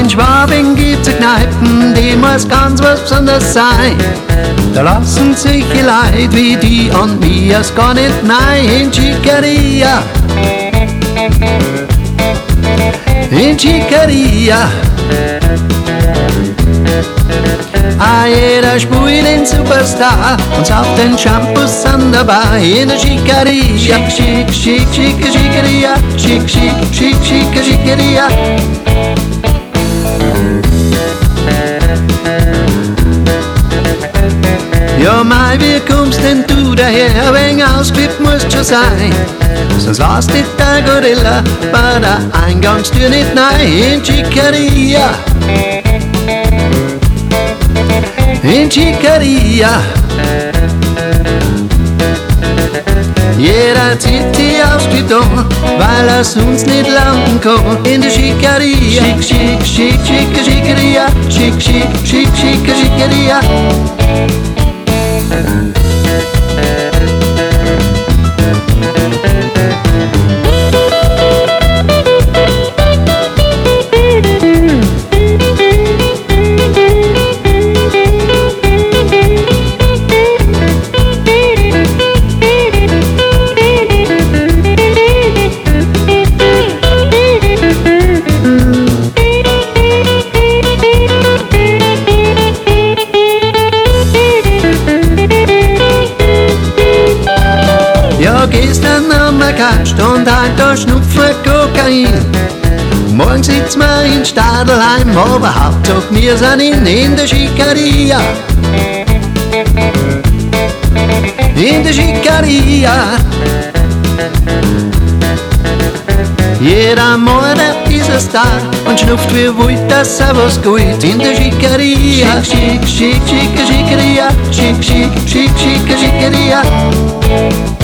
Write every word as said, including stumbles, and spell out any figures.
in Schwabing gibt's Kneipen, die muss ganz was Besonderes sein. Da lassen sich die Leute wie die und mir es gar nicht nein. In Chicaria, in Chicaria, ah, jeder spielt den Superstar und sauft den Shampoos an der Bar. In der Chicaria, schick, schick, schick, Chicaria, schick, schick, schick, schick, Chicaria. Ja, Mai, wie kommst denn du daher? Ein wenig ausgeflippt musst schon sein. Sonst lass dich der Gorilla bei der Eingangstür nicht nein. In Chicaria, in Chicaria, jeder zieht sich aufs Beton, weil er sonst nicht landen kann. In der Chicaria, schick, schick, schick, schick, Chicaria, schick, schick, schick, schick, Chicaria. Ja, gestern haben wir gekatscht und heute Schnupfen Kokain. Morgen sitzen wir in Stadelheim, aber Hauptsache wir sind in, in der Chicaria. In der Chicaria. Jeder Mörder ist ein Star und schnupft wie wild, dass er was geht. In der Chicaria, schick, schick, schick, Chicaria, schick, schick, schick, schick, Chicaria.